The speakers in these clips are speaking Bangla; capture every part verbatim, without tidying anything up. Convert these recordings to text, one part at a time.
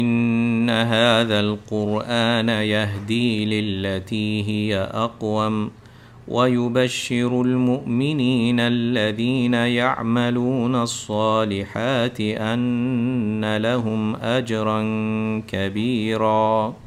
إن هذا القرآن يهدي للتي هي أقوم ويبشر المؤمنين الذين يعملون الصالحات أن لهم أجرا كبيرا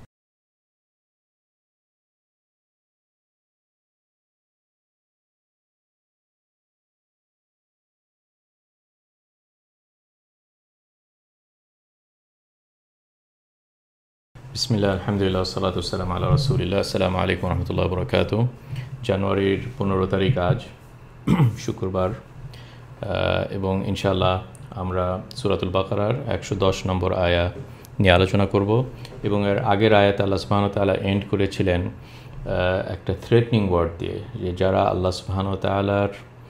বিসমিল্লাহ আলহামদুলিল্লাহ সালাতু ওয়াসসালামু আলা রাসূলিল্লাহ। আসসালামু আলাইকুম ওয়া রাহমাতুল্লাহি ওয়া বারাকাতুহু। জানুয়ারির পনেরো তারিখ আজ শুক্রবার, এবং ইনশাআল্লাহ আমরা সূরাতুল বাকারার একশো দশ নম্বর আয়া নিয়ে আলোচনা করব। এবং এর আগের আয়াতে আল্লাহ সুবহানাহু ওয়া তাআলা এন্ড করেছিলেন একটা থ্রেটনিং ওয়ার্ড দিয়ে, যে যারা আল্লাহ সুবহানাহু ওয়া তাআলার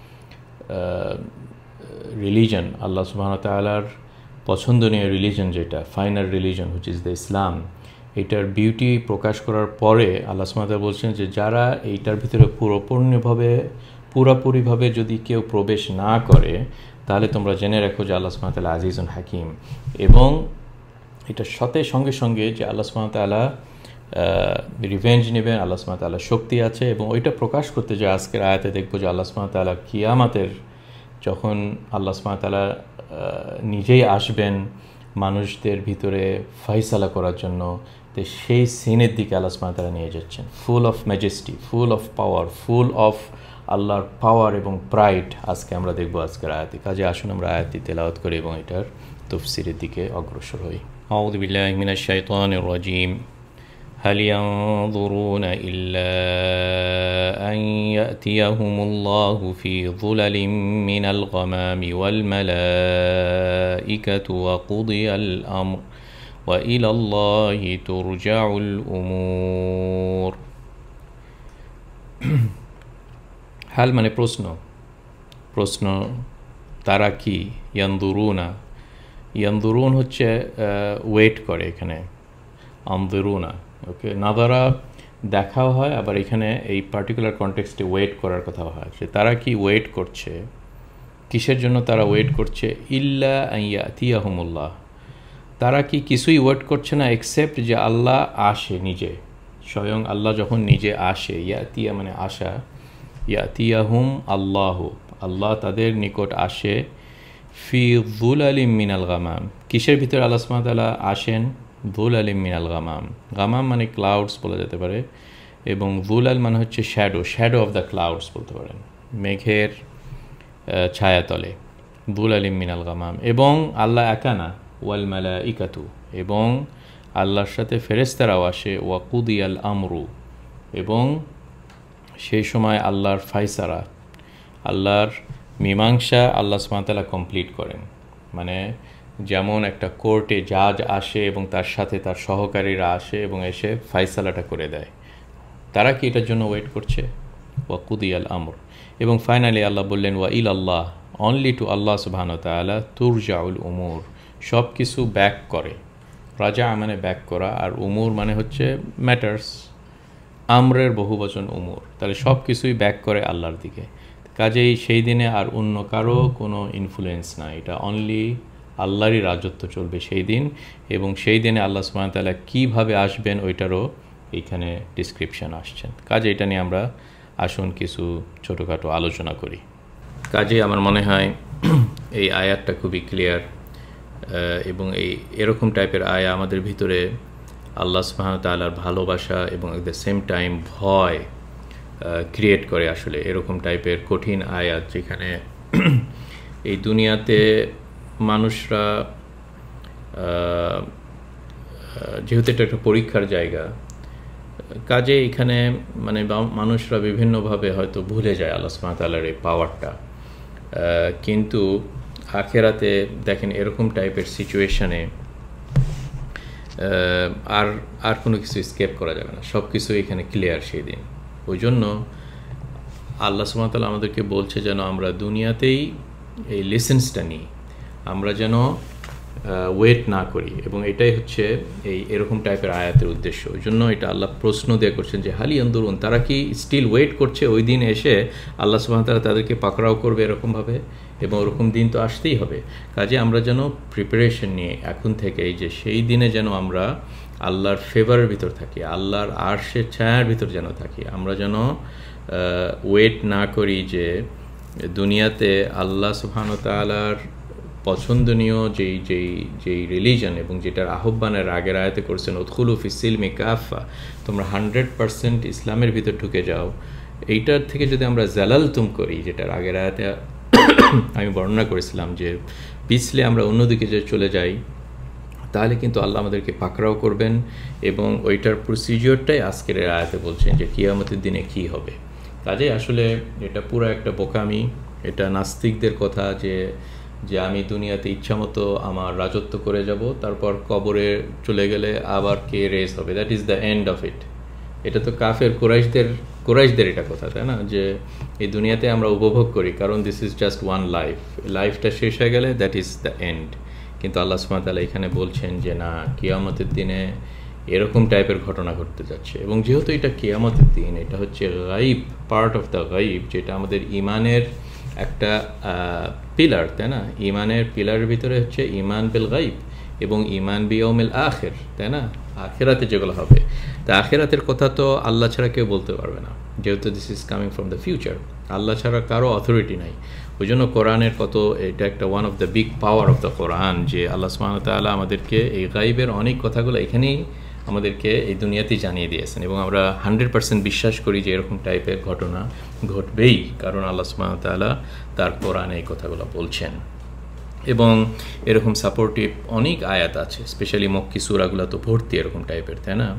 রিলিজন, আল্লাহ সুবহানাহু ওয়া তাআলার পছন্দনীয় রিলিজন, যেটা final religion which is the Islam, এইটার বিউটি প্রকাশ করার পরে আল্লাহ সুবহানাহু ওয়া তাআলা বলছেন যে যারা এইটার ভিতরে পুরোপূর্ণভাবে পুরোপুরিভাবে যদি কেউ প্রবেশ না করে, তাহলে তোমরা জেনে রাখো যে আল্লাহ সুবহানাহু ওয়া তাআলা আজিজুন হাকিম। এবং এটার সাথে সঙ্গে সঙ্গে যে আল্লাহ সুবহানাহু ওয়া তাআলা রিভেঞ্জ নেবেন, আল্লাহ সুবহানাহু ওয়া তাআলা শক্তি আছে, এবং ওইটা প্রকাশ করতে যে আজকের আয়াতে দেখবো যে আল্লাহ সুবহানাহু ওয়া তাআলা কিয়ামতের যখন আল্লাহ সুবহানাহু ওয়া তাআলা নিজেই আসবেন মানুষদের ভিতরে ফয়সালা করার জন্য, তো সেই সিনের দিকে আল্লাহ সুবহানাহু ওয়া তাআলা নিয়ে যাচ্ছেন, full of majesty, full of power, full of আল্লাহর পাওয়ার এবং প্রাইড। আজকে আমরা দেখবো আজকের আয়াতে। কাজে আসুন আমরা আয়াতটি তেলাওয়াত করি এবং এটার তাফসীরের দিকে অগ্রসর হই। আউযু বিল্লাহি মিনাশ শাইতানির রাজীম। هل ينظرون إلا أن يأتيهم الله في ظلل من الغمام والملائكة وقضي الأمر وإلى الله ترجع الأمور। হাল মানে প্রশ্ন, প্রশ্ন তারা কি, ইয়ানদুরুনা, ইয়ানদুরুন হচ্ছে ওয়েট করে, এখানে আনদুরুনা, ওকে, নাদারা দেখাও হয়, আবার এখানে এই পার্টিকুলার কনটেক্সটে ওয়েট করার কথা হয়। সে তারা কি ওয়েট করছে, কিসের জন্য তারা ওয়েট করছে? ইল্লা আইয়াতিয়াহুমুল্লাহ, তারা কি কিছুই ওয়েট করছে না এক্সেপ্ট যে আল্লাহ আসে নিজে, স্বয়ং আল্লাহ যখন নিজে আসে। ইয়াতিয়া মানে আসা, ইয়াতিয়াহুম আল্লাহ, আল্লাহ তাদের নিকট আসে। ফি যুলালিম মিনাল গামাম, কিসের ভিতরে আল্লাহ সুবহানাহু ওয়া তাআলা আসেন? যুলালিম মিনাল গামাম, গামাম মানে ক্লাউডস বলা যেতে পারে, এবং যুলাল মানে হচ্ছে shadow, shadow of the clouds বলতে পারেন, মেঘের ছায়াতলে, যুলালিম মিনাল গামাম। এবং আল্লাহ একা না, ওয়াল মালাইকাতু, এবং আল্লাহর সাথে ফেরেশতারাও আসে। ওয়া কুদিয়াল আমরু, এবং সেই সময় আল্লাহর ফায়সালা, আল্লাহর মীমাংসা আল্লাহ সুবহানাহু ওয়া তাআলা কমপ্লিট করেন। মানে যেমন একটা কোর্টে জাজ আসে এবং তার সাথে তার সহকারীরা আসে এবং এসে ফায়সালাটা করে দেয়, তারা কি এটার জন্য ওয়েট করছে? ওয়া কুদিয়াল আমর। এবং ফাইনালি আল্লাহ বললেন ওয়া ইলাল্লাহ, অনলি টু আল্লাহ সুবহানাহু ওয়া তাআলা, তুরজাউল উমুর, সব কিছু ব্যাক করে। রাজা মানে ব্যাক করা, আর উমুর মানে হচ্ছে ম্যাটার্স, আমরের বহুবচন উমুর, তাহলে সব কিছুই ব্যাক করে আল্লাহর দিকে। কাজেই সেই দিনে আর অন্য কারো কোনো ইনফ্লুয়েন্স নাই, এটা অনলি আল্লাহরই রাজত্ব চলবে সেই দিন। এবং সেই দিনে আল্লাহ সুবহানাহু ওয়া তাআলা কীভাবে আসবেন ওইটারও এইখানে ডিসক্রিপশান আসছেন। কাজে এটা নিয়ে আমরা আসুন কিছু ছোটোখাটো আলোচনা করি। কাজে আমার মনে হয় এই আয়াতটা খুবই ক্লিয়ার, এবং এই এরকম টাইপের আয়া আমাদের ভিতরে আল্লাহ সুবহানাহু ওয়া তাআলার ভালোবাসা এবং এট দ্য সেম টাইম ভয় ক্রিয়েট করে। আসলে এরকম টাইপের কঠিন আয়াত, যেখানে এই দুনিয়াতে মানুষরা, যেহেতু এটা একটা পরীক্ষার জায়গা, কাজে এখানে মানে মানুষরা বিভিন্নভাবে হয়তো ভুলে যায় আল্লাহ সুবহানাহু ওয়া তাআলার এই পাওয়ারটা। কিন্তু আখেরাতে দেখেন এরকম টাইপের সিচুয়েশানে আর আর কোনো কিছু স্কেপ করা যাবে না, সব কিছু এখানে ক্লিয়ার সেই দিন। ওই জন্য আল্লাহ সুবহানাহু ওয়া তাআলা আমাদেরকে বলছে যেন আমরা দুনিয়াতেই এই লেসেন্সটা নিই, আমরা যেন ওয়েট না করি, এবং এটাই হচ্ছে এই এরকম টাইপের আয়াতের উদ্দেশ্য। ওই জন্য এটা আল্লাহ প্রশ্ন দিয়ে করছেন যে হালি আন্দোলন, তারা কি স্টিল ওয়েট করছে ওই দিন এসে আল্লাহ সুবহানাহু ওয়া তাআলা তাদেরকে পাকড়াও করবে এরকমভাবে, এবং ওরকম দিন তো আসতেই হবে। কাজে আমরা যেন প্রিপারেশন নিয়ে এখন থেকেই যে সেই দিনে যেন আমরা আল্লাহর ফেভারের ভিতর থাকি, আল্লাহর আরশের ছায়ার ভিতর যেন থাকি। আমরা যেন ওয়েট না করি যে দুনিয়াতে আল্লাহ সুবহানাহু ওয়া তাআলার পছন্দনীয় যেই যেই যেই রিলিজন এবং যেটার আহ্বানের আগের আয়াতে করছেন উদখুলু ফিস সিলমি কাফা, তোমরা হান্ড্রেড পারসেন্ট ইসলামের ভিতর ঢুকে যাও, এইটার থেকে যদি আমরা জালালতুম করি, যেটার আগের আয়াতে আমি বর্ণনা করেছিলাম যে পিছলে আমরা অন্যদিকে যে চলে যাই, তাহলে কিন্তু আল্লাহ আমাদেরকে পাকড়াও করবেন। এবং ওইটার প্রসিজিওরটাই আজকের আয়াতে বলছেন যে কিয়ামতের দিনে কি হবে। কাজে আসলে এটা পুরো একটা বোকামি, এটা নাস্তিকদের কথা যে যে আমি দুনিয়াতে ইচ্ছামতো আমার রাজত্ব করে যাব, তারপর কবরে চলে গেলে আবার কে রেস হবে, that is the end of it. এটা তো কাফের কুরাইশদের কুরাইশদের এটা কথা, তাই না, যে এই দুনিয়াতে আমরা উপভোগ করি কারণ this is just one life, লাইফটা শেষ হয়ে গেলে দ্যাট ইজ দ্য এন্ড। কিন্তু আল্লাহ সুবহানাহু ওয়া তাআলা এখানে বলছেন যে না, কিয়ামতের দিনে এরকম টাইপের ঘটনা ঘটতে যাচ্ছে। এবং যেহেতু এটা কিয়ামতের দিন, এটা হচ্ছে গাইব, পার্ট অফ দ্য গাইব, যেটা আমাদের ইমানের একটা পিলার, তাই না। ইমানের পিলারের ভিতরে হচ্ছে ইমান বিল গাইব এবং ইমান বিয়াউমিল আখির, তাই না, আখিরাতে যেগুলো হবে। তা আখিরাতের কথা তো আল্লাহ ছাড়া কেউ বলতে পারবে না, যেহেতু this is coming from the future. Allah ছাড়া কারো অথরিটি নাই। ওই জন্য কোরআনের কত, এটা একটা one of the big power of the Quran, যে আল্লাহ সুবহানাহু ওয়া তাআলা আমাদেরকে এই গাইবের অনেক কথাগুলো এখানেই আমাদেরকে এই দুনিয়াতেই জানিয়ে দিয়েছেন। এবং আমরা হান্ড্রেড পার্সেন্ট বিশ্বাস করি যে এরকম টাইপের ঘটনা ঘটবেই, কারণ আল্লাহ সুবহানাহু ওয়া তাআলা তার কোরআনে এই কথাগুলো বলছেন। এবং এরকম সাপোর্টিভ অনেক আয়াত আছে, স্পেশালি মক্কি সূরাগুলো তো ভর্তি এরকম টাইপের, তাই না।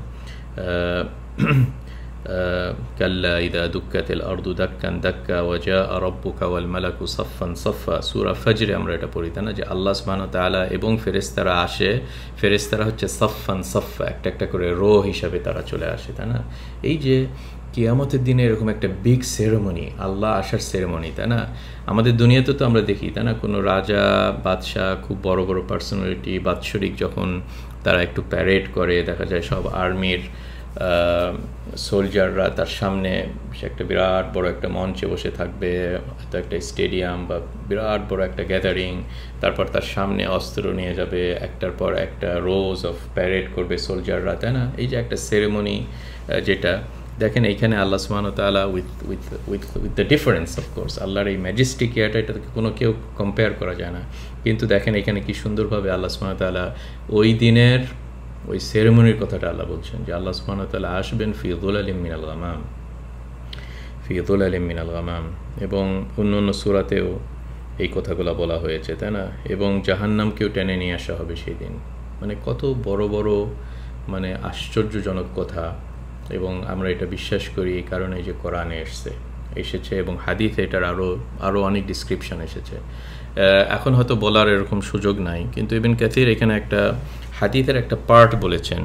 কাল্লা ইদা দুক্কাতিল আরদু দাক্কান দাক্কা ওয়া জাআ রাব্বুকা ওয়াল মালাকু সাফফান সাফফা, সূরা ফজরে আমরা এটা পড়ি, তাই না, যে আল্লাহ সুবহানাহু ওয়া তাআলা এবং ফেরেশতারা আসে, ফেরেশতারা হচ্ছে সাফফান সাফফা, একটা একটা করে রো হিসাবে তারা চলে আসে, তাই না। এই যে কিয়ামতের দিনে এরকম একটা বিগ সেরেমনি, আল্লাহ আসার সেরেমনি, তাই না। আমাদের দুনিয়াতে তো আমরা দেখি, তাই না, কোনো রাজা বাদশাহ, খুব বড় বড় পার্সোনালিটি, বাৎসরিক যখন তারা একটু প্যারেড করে, দেখা যায় সব আর্মির সোলজাররা তার সামনে একটা বিরাট বড় একটা মঞ্চে বসে থাকবে, হয়তো একটা স্টেডিয়াম বা বিরাট বড় একটা গ্যাদারিং, তারপর তার সামনে অস্ত্র নিয়ে যাবে, একটার পর একটা রোজ অফ প্যারেড করবে সোলজাররা, তাই না। এই যে একটা সেরেমনি, যেটা দেখেন এইখানে আল্লাহ সুবহানাহু ওয়া তাআলা with with with with the difference of course, আল্লাহর এই ম্যাজেস্টিক ইয়াটা, এটাকে কোনো কেউ কম্পেয়ার করা যায় না। কিন্তু দেখেন এখানে কি সুন্দরভাবে আল্লাহ সুবহানাহু ওয়া তাআলা ওই দিনের ওই সেরেমনির কথাটা আল্লাহ বলছেন, যে আল্লাহ সুবহানাহু ওয়া তাআলা আসবেন ফি যুলালিম মিনাল গামাম, ফি যুলালিম মিনাল গামাম। এবং অন্য অন্য সূরাতেও এই কথাগুলো বলা হয়েছে, তাই না। এবং জাহান্নামকেও টেনে নিয়ে আসা হবে সেই দিন। মানে কত বড় বড়, মানে আশ্চর্যজনক কথা। এবং আমরা এটা বিশ্বাস করি এই কারণে যে কোরআনে এসছে এসেছে এবং হাদিসে এটার আরও আরও অনেক ডিসক্রিপশন এসেছে। এখন হয়তো বলার এরকম সুযোগ নাই, কিন্তু ইবনে কাসির এখানে একটা হাদিসের একটা পার্ট বলেছেন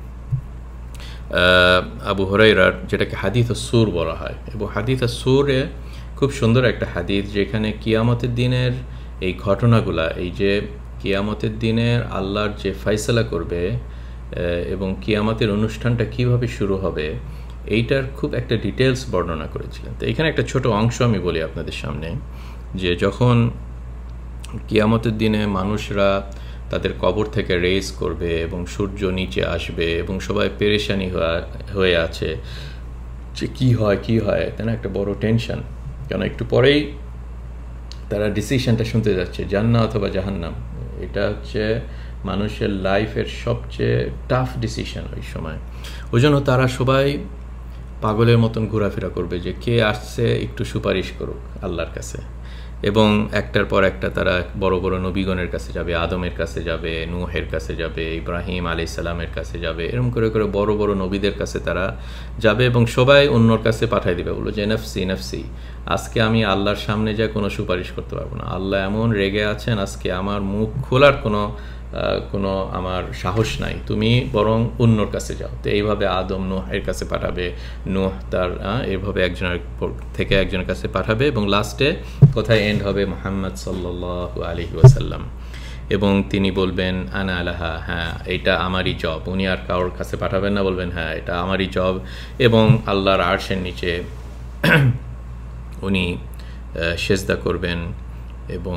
আবু হুরায়রার, যেটাকে হাদিস আস-সূর বলা হয়। এবং হাদিস আস-সূরে খুব সুন্দর একটা হাদিস, যেখানে কিয়ামতের দিনের এই ঘটনাগুলা, এই যে কিয়ামতের দিনের আল্লাহর যে ফয়সালা করবে এবং কিয়ামতের অনুষ্ঠানটা কিভাবে শুরু হবে, এইটার খুব একটা ডিটেলস বর্ণনা করেছিলেন। তো এখানে একটা ছোট অংশ আমি বলি আপনাদের সামনে, যে যখন কিয়ামতের দিনে মানুষরা তাদের কবর থেকে রেজ করবে এবং সূর্য নিচে আসবে এবং সবাই পেরেশানি হয়ে আছে যে কি হয় কি হয়, তাই না, একটা বড় টেনশন। কেন একটু পরেই তারা ডিসিশনটা শুনতে যাচ্ছে, জান্নাত অথবা জাহান্নাম। এটা হচ্ছে মানুষের লাইফের সবচেয়ে টাফ ডিসিশন ওই সময়। ওই জন্য তারা সবাই পাগলের মতন ঘোরাফেরা করবে যে কে আসছে একটু সুপারিশ করুক আল্লাহর কাছে। এবং একটার পর একটা তারা বড় বড় নবীগণের কাছে যাবে, আদমের কাছে যাবে, নূহের কাছে যাবে, ইব্রাহিম আলাইহিস সালামের কাছে যাবে, এরকম করে করে বড় বড় নবীদের কাছে তারা যাবে এবং সবাই অন্যর কাছে পাঠিয়ে দিবে, বললো যে নফসি নফসি, আজকে আমি আল্লাহর সামনে যা কোনো সুপারিশ করতে পারবো না, আল্লাহ এমন রেগে আছেন, আজকে আমার মুখ খোলার কোনো কোনো আমার সাহস নাই, তুমি বরং অন্যর কাছে যাও। তো এইভাবে আদম নূহের কাছে পাঠাবে, নূহ তার এইভাবে একজনের থেকে একজনের কাছে পাঠাবে এবং লাস্টে কোথায় এন্ড হবে, মুহাম্মদ সাল্লাল্লাহু আলাইহি ওয়াসাল্লাম। এবং তিনি বলবেন আনা আলাহা, হ্যাঁ এটা আমারই জব। উনি আর কারোর কাছে পাঠাবেন না, বলবেন হ্যাঁ এটা আমারই জব। এবং আল্লাহর আরশের নিচে উনি সেজদা করবেন এবং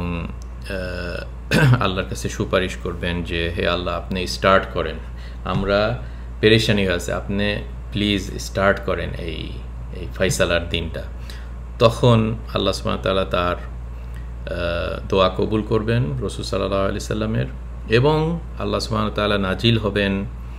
আল্লাহর কাছে সুপারিশ করবেন যে হে আল্লাহ, আপনি স্টার্ট করেন, আমরা পেরেশানি আছে, আপনি প্লিজ স্টার্ট করেন এই এই ফয়সালার দিনটা। তখন আল্লাহ সুবহানাহু ওয়া তাআলা তার দোয়া কবুল করবেন রাসূল সাল্লাল্লাহু আলাইহি সাল্লামের, এবং আল্লাহ সুবহানাহু ওয়া তাআলা নাজিল হবেন,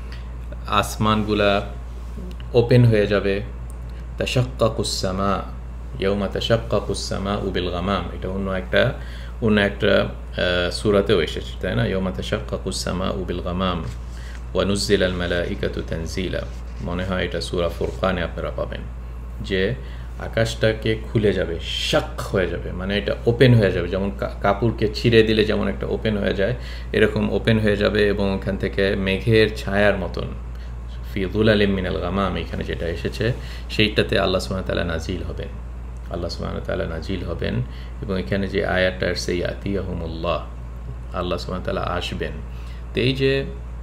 আসমানগুলা ওপেন হয়ে যাবে। তাশাক্কাকুস সামা ইয়াউমা তাশাক্কাকুস সামাউ বিল গামাম, এটা অন্য একটা অন্য একটা সূরাতেও এসেছে, তাই না? ইয়াউমা তাশাক্কাকুস সামাউ বিল গামাম ওয়া নুজ্জিলাল মালাইকাতু তানজিলা, মনে হয় এটা সূরা ফুরকানে আপনারা পাবেন, যে আকাশটাকে খুলে যাবে, শাক হয়ে যাবে, মানে এটা ওপেন হয়ে যাবে, যেমন কাপড়কে ছিঁড়ে দিলে যেমন একটা ওপেন হয়ে যায়, এরকম ওপেন হয়ে যাবে, এবং ওখান থেকে মেঘের ছায়ার মতন ফি যুলালিম মিনাল গামাম, এখানে যেটা এসেছে সেইটাতে আল্লাহ সুবহানাহু ওয়া তাআলা নাজিল হবেন, আল্লাহ সুবহানাহু ওয়া তাআলা নাজিল হবেন। এবং এখানে যে আয়াতটা আসছে ইয়াতিয়াহুমুল্লাহ, আল্লাহ সুবহানাহু ওয়া তাআলা আসবেন। তো এই যে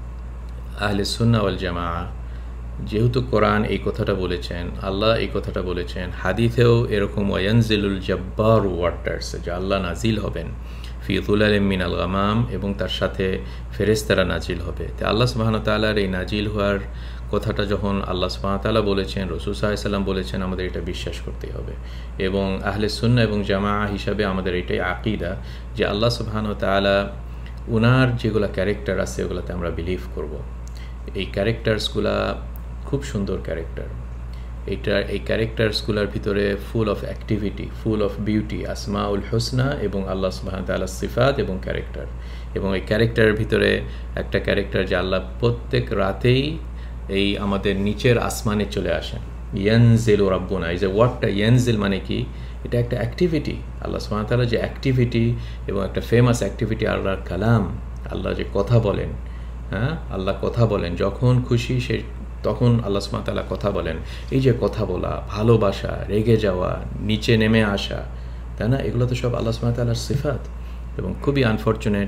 আহলে সুন্নাহ ওয়াল জামাআহ, যেহেতু কোরআন এই কথাটা বলেছেন, আল্লাহ এই কথাটা বলেছেন, হাদিসেও এরকম ওয়ায়ানজিলুল জাব্বারু ওয়ার্ডটা আসছে যে আল্লাহ নাজিল হবেন ফি যুলালিম মিনাল গামাম, এবং তার সাথে ফেরেশতারা নাজিল হবে। তো আল্লাহ সুবহানাহু ওয়া তাআলার এই নাজিল হওয়ার কথাটা যখন আল্লাহ সুবহানাহু ওয়া তাআলা বলেছেন, রাসূল সাল্লাল্লাহু আলাইহি সাল্লাম বলেছেন, আমাদের এটা বিশ্বাস করতেই হবে। এবং আহলে সুন্নাহ এবং জামাআহ হিসাবে আমাদের এটাই আকীদা যে আল্লাহ সুবহানাহু ওয়া তাআলা উনার যেগুলো ক্যারেক্টার আছে ওগুলোতে আমরা বিলিভ করব। এই ক্যারেক্টার্সগুলা খুব সুন্দর ক্যারেক্টার, এইটা এই ক্যারেক্টার্সগুলোর ভিতরে full of activity, full of beauty, আসমাউল হোসনা এবং আল্লাহ সুবহানাহু ওয়া তাআলার সিফাত এবং ক্যারেক্টার। এবং এই ক্যারেক্টারের ভিতরে একটা ক্যারেক্টার যে আল্লাহ প্রত্যেক রাতেই এই আমাদের নিচের আসমানে চলে আসেন, ইয়ানজিলু রাব্বুনা। এই যে ওয়ার্ডটা ইয়ানজিল মানে কি, এটা একটা অ্যাক্টিভিটি, আল্লাহ সুবহানাহু ওয়া তাআলা যে অ্যাক্টিভিটি, এবং একটা ফেমাস অ্যাক্টিভিটি আল্লাহর কালাম, আল্লাহ যে কথা বলেন, হ্যাঁ আল্লাহ কথা বলেন যখন খুশি সে তখন আল্লাহ সুবহানাহু ওয়া তাআলা কথা বলেন। এই যে কথা বলা, ভালোবাসা, রেগে যাওয়া, নিচে নেমে আসা, তাই না, এগুলো তো সব আল্লাহ সুবহানাহু ওয়া তাআলার সিফাত। এবং খুবই আনফর্চুনেট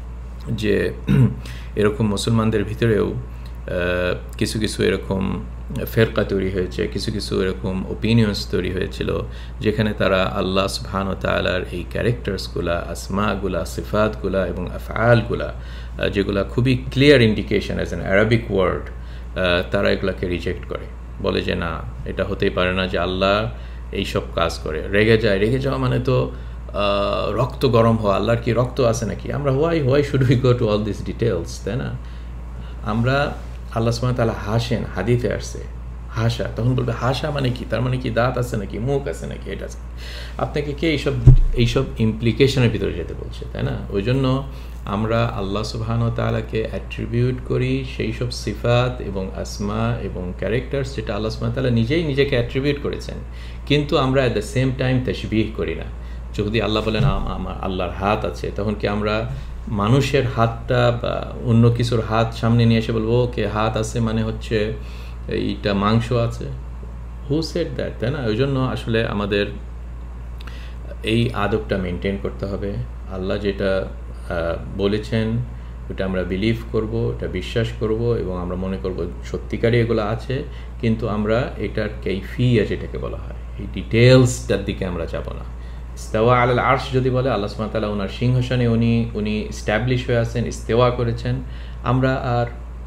যে এরকম মুসলমানদের ভিতরেও কিছু কিছু এরকম ফেরকা তৈরি হয়েছে, কিছু কিছু এরকম ওপিনিয়ন্স তৈরি হয়েছিল, যেখানে তারা আল্লাহ সুবহানাহু ওয়া তাআলার এই ক্যারেক্টার্সগুলা, আসমাগুলা, সিফাতগুলা এবং আফআলগুলা, যেগুলা খুবই clear indication as an Arabic word, তারা এগুলাকে রিজেক্ট করে, বলে যে না, এটা হতেই পারে না যে আল্লাহ এইসব কাজ করে। রেগে যায়, রেগে যাওয়া মানে তো রক্ত গরম হওয়া, আল্লাহর কি রক্ত আছে নাকি? আমরা why why should we go to all this details, তাই না? আমরা আল্লাহ সুবহানাহু ওয়া তাআলা হাসেন, হাদিসে আসছে হাসা, তখন বলবে হাসা মানে কি, তার মানে কি দাঁত আছে নাকি, মুখ আছে নাকি, এটা আছে। আপনাকে কে এইসব এইসব ইমপ্লিকেশনের ভিতরে যেতে বলছে, তাই না? ওই জন্য আমরা আল্লাহ সুবহানাহু ওয়া তাআলাকে অ্যাট্রিবিউট করি সেই সব সিফাত এবং আসমা এবং ক্যারেক্টার্স যেটা আল্লাহ সুবহানাহু ওয়া তাআলা নিজেই নিজেকে অ্যাট্রিবিউট করেছেন, কিন্তু আমরা অ্যাট দ্য সেম টাইম তাশবিহ করি না। যদি আল্লাহ বলেন আমার আল্লাহর হাত আছে, তখন কি আমরা মানুষের হাতটা বা অন্য কিছুর হাত সামনে নিয়ে এসে বলবো ওকে হাত আছে মানে হচ্ছে এইটা মাংস আছে? হু সেড দ্যাট, তাই না? ওই জন্য আসলে আমাদের এই আদবটা মেনটেন করতে হবে। আল্লাহ যেটা বলেছেন ওটা আমরা বিলিভ করব, ওটা বিশ্বাস করব, এবং আমরা মনে করব সত্যিকারই এগুলো আছে, কিন্তু আমরা এটার কাইফিয়া যেটাকে বলা হয়, এই ডিটেলসটার দিকে আমরা যাব না। ইস্তাওয়া আলাল আরশ যদি বলে, আল্লাহ সুবহানাহু ওয়া তাআলা ওনার সিংহাসনে উনি উনি স্ট্যাবলিশ হয়ে আছেন, ইস্তেওয়া করেছেন, আমরা আর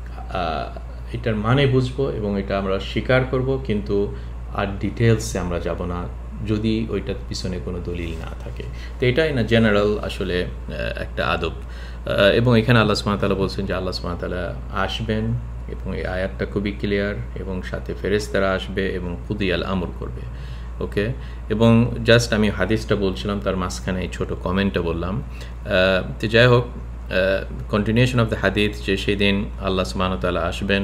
এটার মানে বুঝবো এবং এটা আমরা স্বীকার করব, কিন্তু আর ডিটেলসে আমরা যাব না যদি ওইটার পিছনে কোনো দলিল না থাকে। তো এটাই না জেনারেল আসলে একটা আদব। এবং এখানে আল্লাহ সুবহানাহু ওয়া তাআলা বলছেন যে আল্লাহ সুবহানাহু ওয়া তাআলা আসবেন, এবং এই আয়াতটা খুবই ক্লিয়ার, এবং সাথে ফেরেশতারা আসবে এবং কুদিয়াল আমর করবে। ওকে, এবং জাস্ট আমি হাদিসটা বলছিলাম, তার মাঝখানে এই ছোটো কমেন্টটা বললাম। তো যাই হোক, কন্টিনিউশন অফ দ্য হাদিস, যে সেই দিন আল্লাহ সুবহানাহু ওয়া তাআলা আসবেন,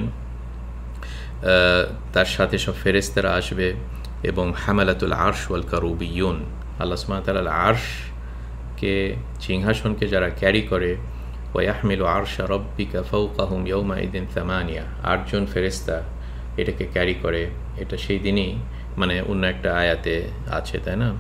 তার সাথে সব ফেরেশতারা আসবে, এবং হামালাতুল আরশ ওয়াল কারুবিয়ুন, আল্লাহ সুবহানাহু ওয়া তাআলার আরশকে, সিংহাসনকে যারা ক্যারি করে, ওয়া ইয়াহমিলু আরশা রাব্বিকা ফাওকাহুম ইয়াওমাইদিন সামানিয়া, আটজন ফেরেশতা এটাকে ক্যারি করে। এটা সেই দিনই, মানে অন্য একটা আয়াতে আছে, তাই না?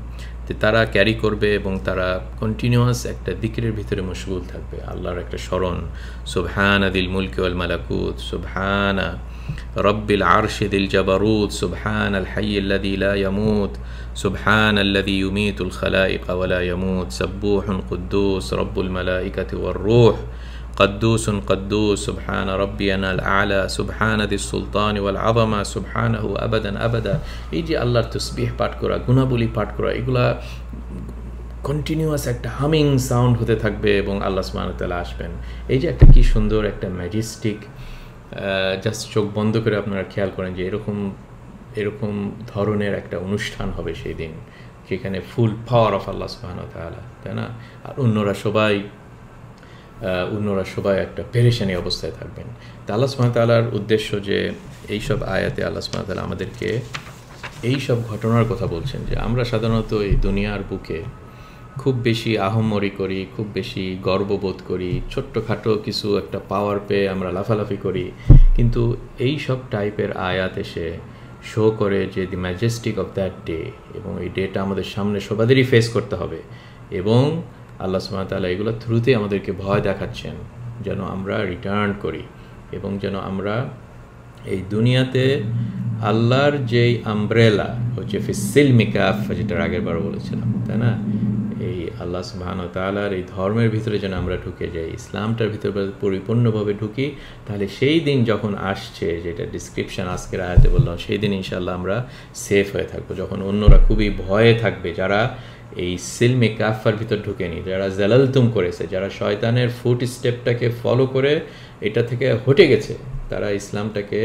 যে তারা ক্যারি করবে এবং তারা কন্টিনিউয়াস একটা দিকরের ভিতরে মশগুল থাকবে, আল্লাহর একটা স্মরণ। সুবহানা দিল মুলকি ওয়াল মালাকুত, সুবহানা রব্বিল আরশি দিল জাবারুত, সুবহানাল হাইয়্যিল্লাযী লা ইয়ামুত, সুবহানাল্লাযী ইউমীতুল খালাইকা ওয়া লা ইয়ামুত, সাব্বুহুন কুদ্দুস রব্বুল মালাইকাতি ওয়ার রূহ, কদ্দুসুন কদ্দুস সুবহানা রব্বিয়ানাল আ'লা, সুবহানা দিস সুলতানি ওয়াল আযমা, সুবহানাহু আবাদান আবাদা। এই যে আল্লাহর তাসবিহ পাঠ করা, গুণাবলী পাঠ করা, এগুলা কন্টিনিউয়াস একটা হামিং সাউন্ড হতে থাকবে এবং আল্লাহ সুবহানাহু ওয়া তাআলা আসবেন। এই যে একটা কি সুন্দর একটা ম্যাজেস্টিক, জাস্ট চোখ বন্ধ করে আপনারা খেয়াল করেন যে এরকম এরকম ধরনের একটা অনুষ্ঠান হবে সেই দিন, যেখানে ফুল পাওয়ার অফ আল্লাহ সুবহানাহু ওয়া তাআলা, তাই না? আর অন্যরা সবাই অন্যরা সবাই একটা পেরেশানি অবস্থায় থাকবেন। তা আল্লাহ সুবহানাহু ওয়া তাআলার উদ্দেশ্য যে এইসব আয়াতে আল্লাহ সুবহানাহু ওয়া তাআলা আমাদেরকে এই সব ঘটনার কথা বলছেন, যে আমরা সাধারণত এই দুনিয়ার বুকে খুব বেশি আহম্মরি করি, খুব বেশি গর্ববোধ করি, ছোট্টখাটো কিছু একটা পাওয়ার পেয়ে আমরা লাফালাফি করি, কিন্তু এই সব টাইপের আয়াত এসে শো করে যে the majestic of that day, এবং এই ডেটা আমাদের সামনে সবাদেরই ফেস করতে হবে, এবং আল্লাহ সুবহানাহু ওয়া তাআলা এগুলো থ্রুতে আমাদেরকে ভয় দেখাচ্ছেন যেন আমরা রিটার্ন করি, এবং যেন আমরা এই দুনিয়াতে আল্লাহর যেই আমব্রেলা হচ্ছে ফিসসিলমি কাফা, যেটার আগের বার বলেছিলাম, তাই না? এই আল্লাহ সুবহানাহু ওয়া তাআলার এই ধর্মের ভিতরে যেন আমরা ঢুকে যাই, ইসলামটার ভিতরে পরিপূর্ণভাবে ঢুকি, তাহলে সেই দিন যখন আসছে, যেটা ডিসক্রিপশন আজকের আয়াতে বললাম, সেই দিন ইনশাআল্লাহ আমরা সেফ হয়ে থাকবো, যখন অন্যরা খুবই ভয়ে থাকবে, যারা এই সিলমে কাফার ভিতর ঢুকেনি, যারা জালালতুম করেছে, যারা শয়তানের ফুট স্টেপটাকে ফলো করে এটা থেকে হটে গেছে, তারা ইসলামটাকে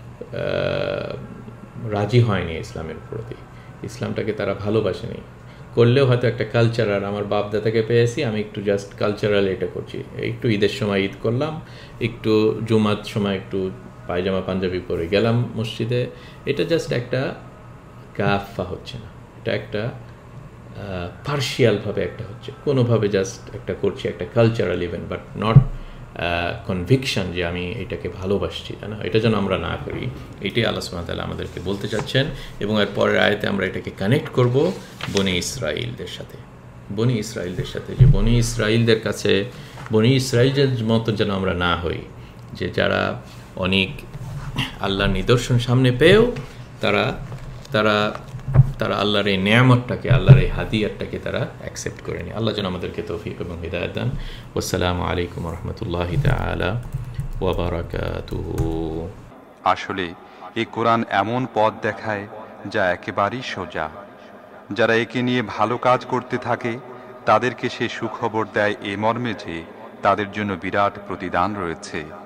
রাজি হয়নি, ইসলামের প্রতি ইসলামটাকে তারা ভালোবাসেনি, করলেও হয়তো একটা কালচারাল, আমার বাপ দাদাকে পেয়েছি, আমি একটু জাস্ট কালচারাল এটা করছি, একটু ঈদের সময় ঈদ করলাম, একটু জুমার সময় একটু পায়জামা পাঞ্জাবি পরে গেলাম মসজিদে, এটা জাস্ট একটা কাফা হচ্ছে না, এটা একটা পার্শিয়ালভাবে একটা হচ্ছে, কোনোভাবে জাস্ট একটা করছি, একটা cultural event, but not conviction যে আমি এটাকে ভালোবাসছি, তাই না? এটা যেন আমরা না করি, এটাই আল্লাহ সুবহানাহু ওয়া তাআলা আমাদেরকে বলতে চাচ্ছেন। এবং এর পরের আয়াতে আমরা এটাকে কানেক্ট করব বনি ইসরাইলদের সাথে, বনি ইসরাইলদের সাথে যে বনি ইসরাইলদের কাছে বনি ইসরাইলদের মতো যেন আমরা না হই, যে যারা অনেক আল্লাহর নিদর্শন সামনে পেয়েও তারা তারা তারা আল্লাহর এই নেয়ামতটাকে, আল্লাহর এই হাদিয়াতটাকে তারা অ্যাকসেপ্ট করেনি। আল্লাহ যেন আমাদেরকে তৌফিক এবং হিদায়াত দেন। আসসালামু আলাইকুম ওয়া রাহমাতুল্লাহি তাআলা ওয়া বারাকাতুহু। আসলে এই কোরআন এমন পথ দেখায় যা একেবারেই সোজা। যারা একে নিয়ে ভালো কাজ করতে থাকে তাদেরকে সে সুখবর দেয় এ মর্মে যে তাদের জন্য বিরাট প্রতিদান রয়েছে।